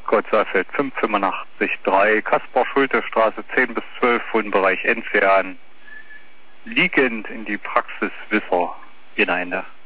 Stuttgart Saalfeld 585-3, Kaspar-Schulte-Straße 10 bis 12, Wohnbereich entfernen, liegend in die Praxis Wisser hinein.